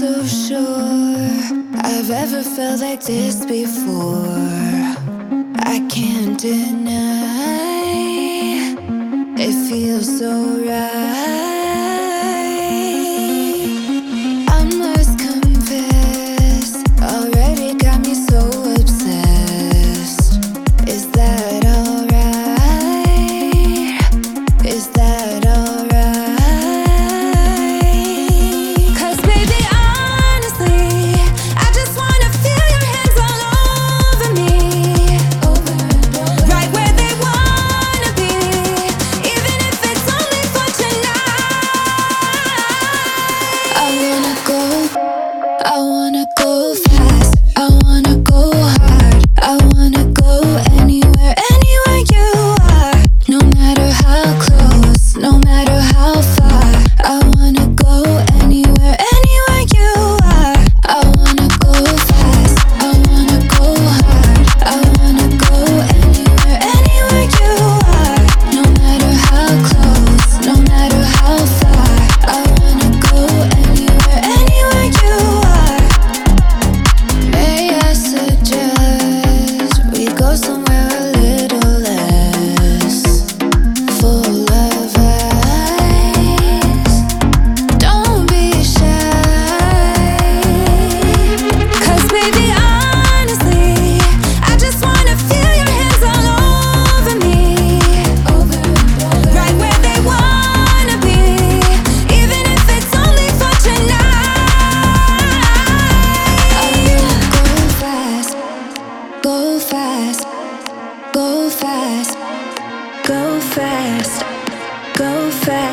so sure I've ever felt like this before. I can't deny it feels so right. I must confess, already got me so obsessed. Is that alright? Is that alright? I wanna go fast, I wanna go hard, I wanna go anywhere, anywhere you are. No matter how close, no matter how far, I wanna go anywhere, anywhere you are. I wanna go fast, I wanna go hard, I wanna go anywhere, anywhere you are. No matter how close, no matter how far, I wanna go anywhere, anywhere you are. May I suggest we go somewhere a little less full of ice? Don't be shy, 'cause baby, honestly, I just wanna feel your hands all over me, right where they wanna be, even if it's only for tonight. I wanna go fast, go fast, go fast, go fast, go fast.